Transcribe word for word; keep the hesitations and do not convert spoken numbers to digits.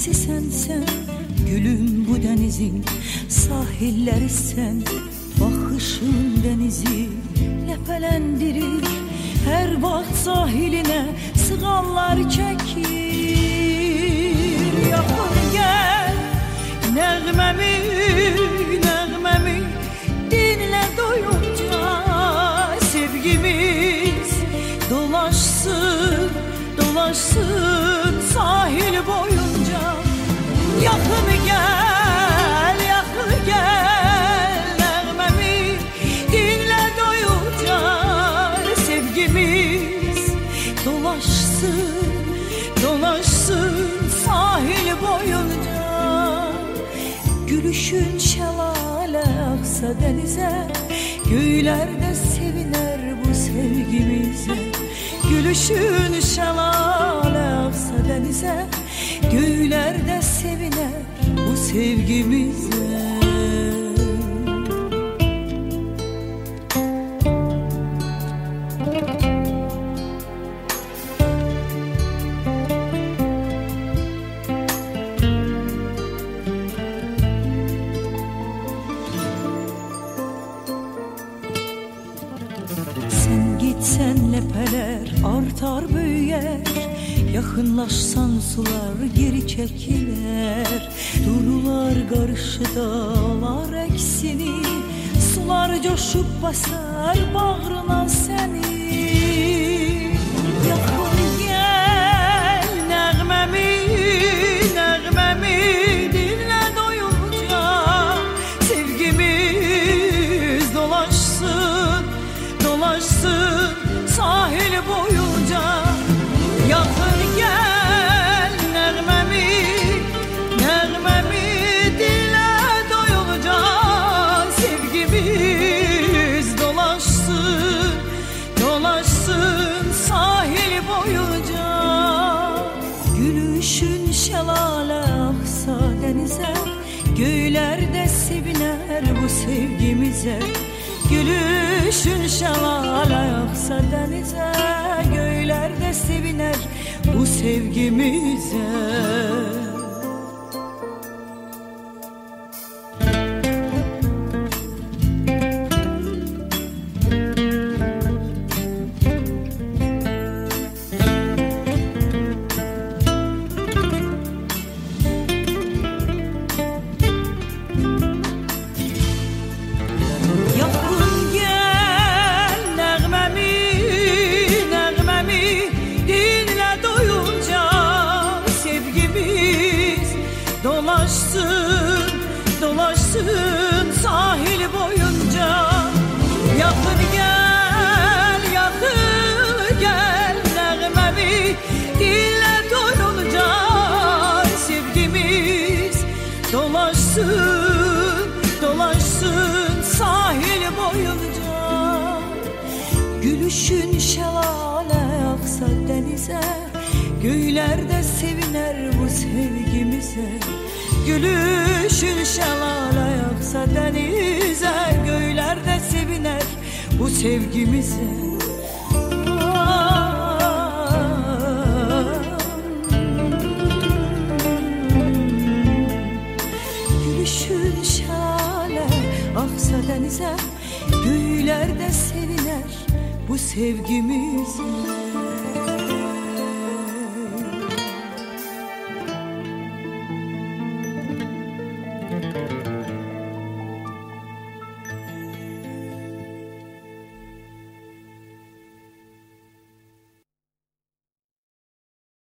Denizi sensen, gülüm bu denizin sahilleri sen. Bakışın denizi lepelendirir, her vaxt sahiline sığanlar çekir. Yaxın gel, nəğməmi, nəğməmi dinle doyunca. Sevgimiz dolaşsın, dolaşsın sahil boyunca. Yaxın gel, yaxın gel, nəğməmi dinle doyunca. Sevgimiz dolaşsın, dolaşsın sahil boyunca. Gülüşün şelale aksa denize, göylerde seviner bu sevgimize. Gülüşün şelale aksa denize, göylerde seviner bu sevgimize. Sen gitsen lepeler artar büyür, yakınlaşsan sular geri çekiler. Durular karşıdalar eksini, sular coşup basar bağrına seni. Yakın gel, nəğməmi, nəğməmi dinle doyunca. Sevgimiz dolaşsın, dolaşsın sahil boyunca. Yakın gel, nəğməmi, nəğməmi dinle doyunca. Sevgimiz dolaşsın, dolaşsın sahil boyunca. Gülüşün şelale aksa denize, göylerde seviner bu sevgimize. Gülüşün şelale aksa denize, göylerde seviner bu sevgimize. Dolaşsın, dolaşsın sahil boyunca. Yakın gel, yakın gel, nəğməmi dinle doyunca. Sevgimiz dolaşsın, dolaşsın sahil boyunca. Gülüşün şelale aksa denize, göylerde seviner bu sevgimize. Gülüşün şelale aksa denize, göylerde seviner bu sevgimize. Gülüşün şelale aksa denize, göylerde seviner bu sevgimize.